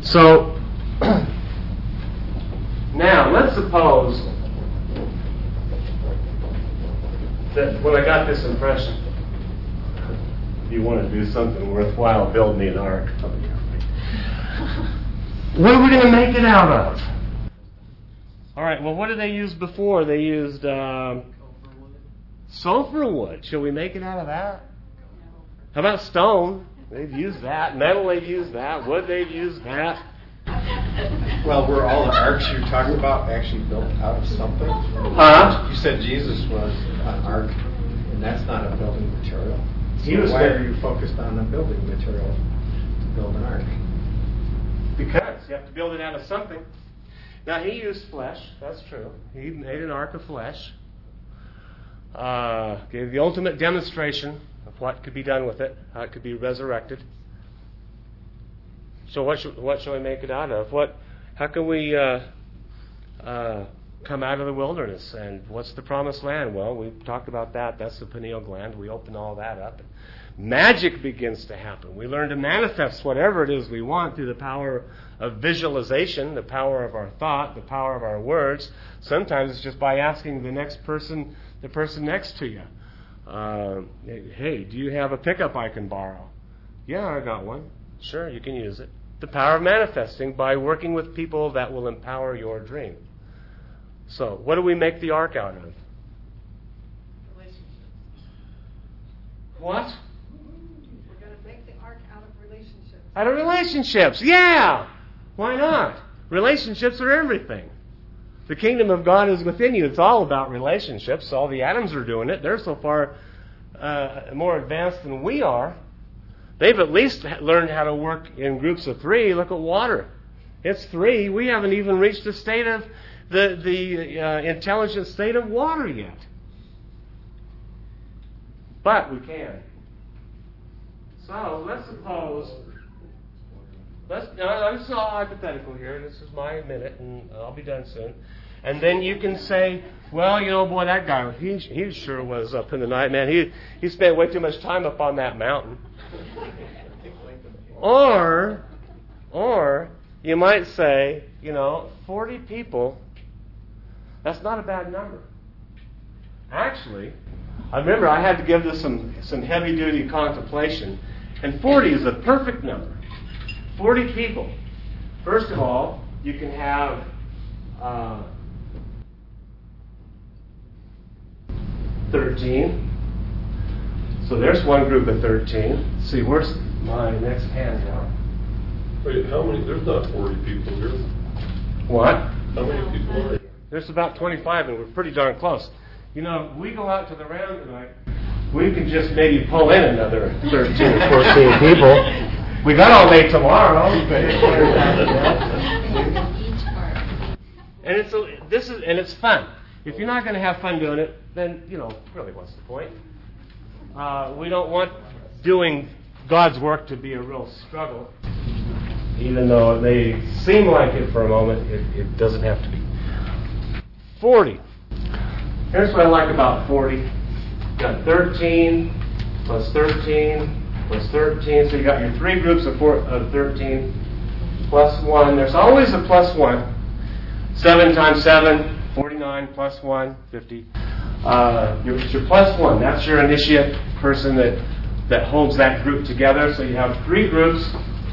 So, now let's suppose that when I got this impression, you want to do something worthwhile, build me an ark. What are we going to make it out of? All right, well, what did they use before? They used sulfur wood. Shall we make it out of that? How about stone? They've used that. Metal, they've used that. Wood, they've used that. Well, were all the arks you're talking about actually built out of something? Huh? You said Jesus was an ark, and that's not a building material. He was why are you focused on the building material to build an ark? Because you have to build it out of something. Now, he used flesh. That's true. He made an ark of flesh. Gave the ultimate demonstration of what could be done with it, how it could be resurrected. So what shall we make it out of? How can we come out of the wilderness? And what's the promised land? Well, we've talked about that. That's the pineal gland. We open all that up. Magic begins to happen. We learn to manifest whatever it is we want through the power of visualization, the power of our thought, the power of our words. Sometimes it's just by asking the person next to you, hey, do you have a pickup I can borrow? Yeah, I got one. Sure, you can use it. The power of manifesting by working with people that will empower your dream. So, what do we make the ark out of? Relationships. What? We're going to make the ark out of relationships. Out of relationships, yeah! Why not? Relationships are everything. The kingdom of God is within you. It's all about relationships. All the atoms are doing it. They're so far more advanced than we are. They've at least learned how to work in groups of 3. Look at water. It's 3. We haven't even reached the state of the intelligent state of water yet. But we can. So let's suppose. I'm just all hypothetical here. This is my minute, and I'll be done soon. And then you can say, well, boy, that guy, he sure was up in the night, man. He spent way too much time up on that mountain. Or you might say, 40 people, that's not a bad number. Actually, I remember I had to give this some heavy-duty contemplation, and 40 is a perfect number. 40 people. First of all, you can have 13. So there's one group of 13. Let's see, where's my next handout? Wait, how many? There's not 40 people here. What? How many people are there? There's about 25, and we're pretty darn close. We go out to the round tonight, we can just maybe pull in another 13 or 14 people. We got all day tomorrow. And it's fun. If you're not going to have fun doing it, then really, what's the point? We don't want doing God's work to be a real struggle, even though it may seem like it for a moment. It doesn't have to be. 40. Here's what I like about 40. You got 13 plus 13. Plus 13, so you got your 3 groups of 13, plus 1. There's always a plus 1. 7 times 7, 49, plus 1, 50. Your plus 1, that's your initiate person that holds that group together. So you have 3 groups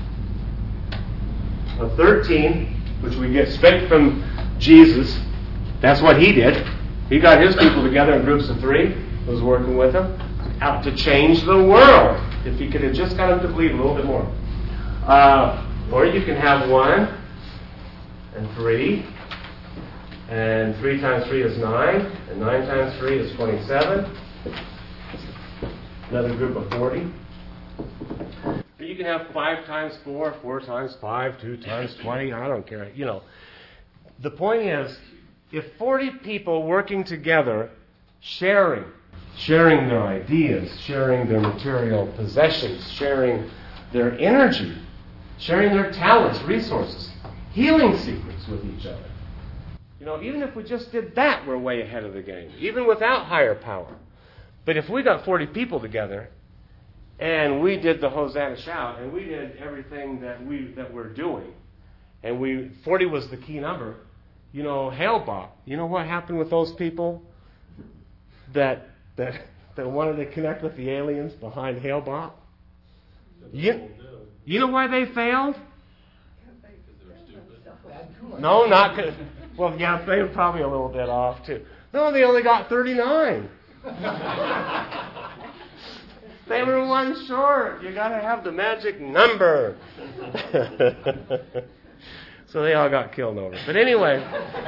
of 13, which we get straight from Jesus. That's what he did. He got his people together in groups of 3, was working with them, out to change the world. If you could have just got them to believe a little bit more. Or you can have 1 and 3. And 3 times 3 is 9. And 9 times 3 is 27. Another group of 40. Or you can have 5 times 4, 4 times 5, 2 times 20. I don't care. The point is, if 40 people working together, sharing their ideas, sharing their material possessions, sharing their energy, sharing their talents, resources, healing secrets with each other. Even if we just did that, we're way ahead of the game, even without higher power. But if we got 40 people together, and we did the Hosanna shout, and we did everything that we're doing, And 40 was the key number. You know, Hale-Bopp. You know what happened with those people that wanted to connect with the aliens behind Hale-Bopp? You know why they failed? No, not good. Well, yeah, they were probably a little bit off too. No, they only got 39. They were one short. You got to have the magic number. So they all got killed over. But anyway,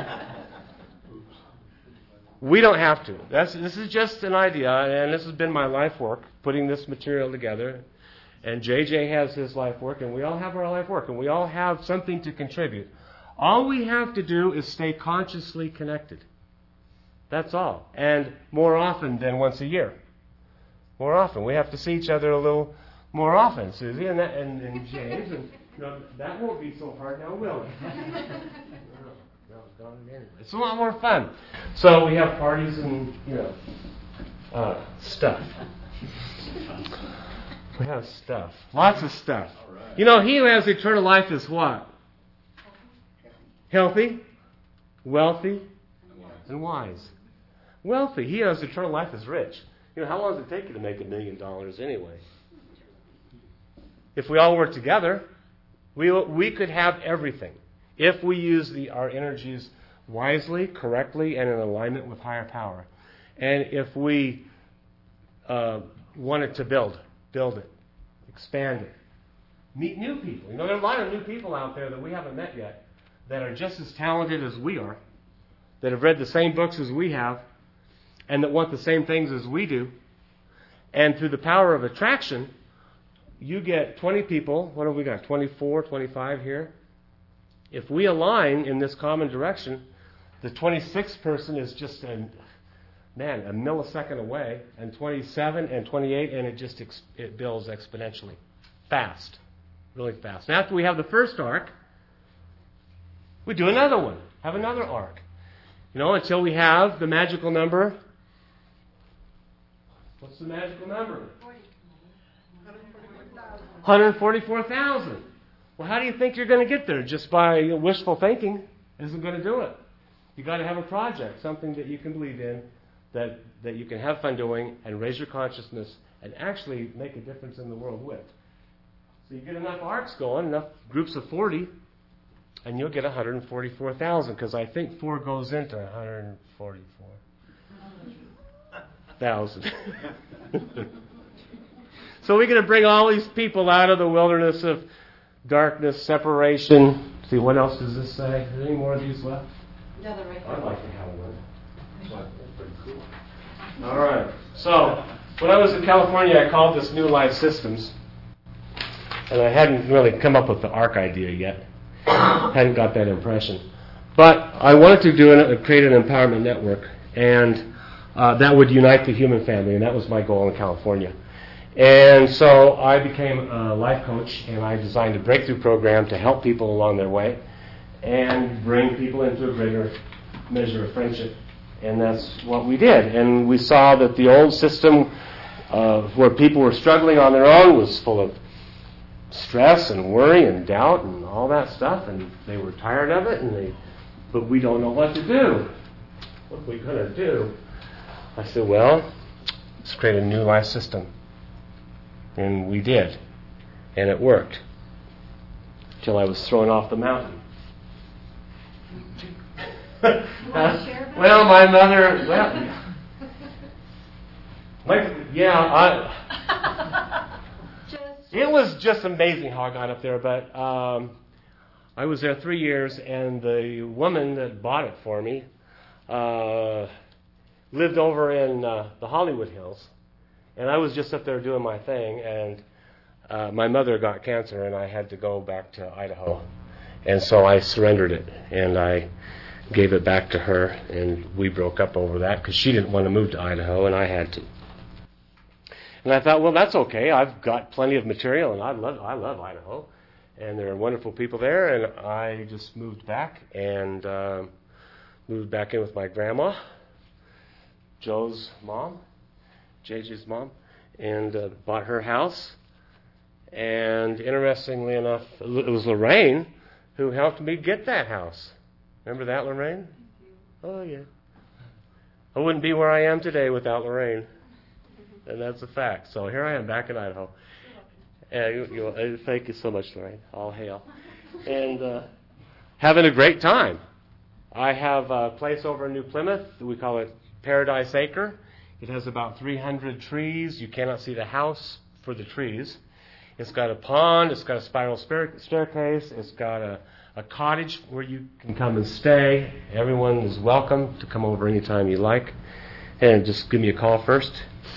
we don't have to. This is just an idea, and this has been my life work, putting this material together. And JJ has his life work, and we all have our life work, and we all have something to contribute. All we have to do is stay consciously connected. That's all. And more often than once a year. More often. We have to see each other a little more often, Susie and James. And that won't be so hard now, will it? No, it's a lot more fun. So we have parties and, stuff. We have stuff. Lots of stuff. Right. He who has eternal life is what? Healthy, wealthy, and wise. Wealthy. He who has eternal life is rich. How long does it take you to make $1 million anyway? If we all work together, we could have everything if we use our energies wisely, correctly, and in alignment with higher power. And if we wanted to build it, expand it, meet new people. There are a lot of new people out there that we haven't met yet that are just as talented as we are, that have read the same books as we have, and that want the same things as we do. And through the power of attraction, you get 20 people. What have we got? 24, 25 here. If we align in this common direction, the 26th person is just a millisecond away, and 27 and 28, and it builds exponentially. Fast. Really fast. And after we have the first arc, we do another one. Have another arc. Until we have the magical number. What's the magical number? 144,000. Well, how do you think you're going to get there? Just by wishful thinking isn't going to do it. You've got to have a project, something that you can believe in, that you can have fun doing, and raise your consciousness, and actually make a difference in the world with. So you get enough arcs going, enough groups of 40, and you'll get 144,000, because I think 4 goes into 144,000. So we're going to bring all these people out of the wilderness of darkness, separation. See, what else does this say? Is there any more of these left? Yeah, they're right there. I'd like to have one. That's pretty cool. All right. So when I was in California, I called this New Life Systems. And I hadn't really come up with the ARC idea yet. Hadn't got that impression. But I wanted to create an empowerment network. And that would unite the human family. And that was my goal in California. And so I became a life coach, and I designed a breakthrough program to help people along their way and bring people into a greater measure of friendship. And that's what we did. And we saw that the old system where people were struggling on their own was full of stress and worry and doubt and all that stuff, and they were tired of it, but we don't know what to do. What are we going to do? I said, well, let's create a new life system. And we did. And it worked. Till I was thrown off the mountain. Well, my mother... It was just amazing how I got up there. But I was there 3 years, and the woman that bought it for me lived over in the Hollywood Hills. And I was just up there doing my thing, and my mother got cancer, and I had to go back to Idaho. And so I surrendered it, and I gave it back to her, and we broke up over that because she didn't want to move to Idaho, and I had to. And I thought, well, that's okay. I've got plenty of material, and I love Idaho, and there are wonderful people there, and I just moved back, and moved back in with my grandma, Joe's mom, JJ's mom, and bought her house. And interestingly enough, it was Lorraine who helped me get that house. Remember that, Lorraine? Oh, yeah. I wouldn't be where I am today without Lorraine. And that's a fact. So here I am back in Idaho. Thank you so much, Lorraine. All hail. And having a great time. I have a place over in New Plymouth. We call it Paradise Acre. It has about 300 trees. You cannot see the house for the trees. It's got a pond. It's got a spiral staircase. It's got a cottage where you can come and stay. Everyone is welcome to come over anytime you like. And just give me a call first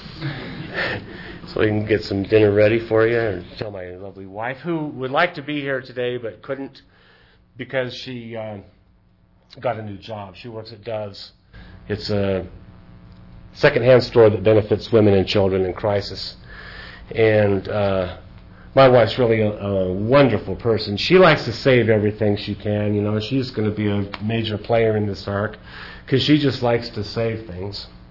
so we can get some dinner ready for you. And tell my lovely wife, who would like to be here today but couldn't because she got a new job. She works at Dove's. It's a secondhand store that benefits women and children in crisis. And my wife's really a wonderful person. She likes to save everything she can. She's going to be a major player in this ark because she just likes to save things.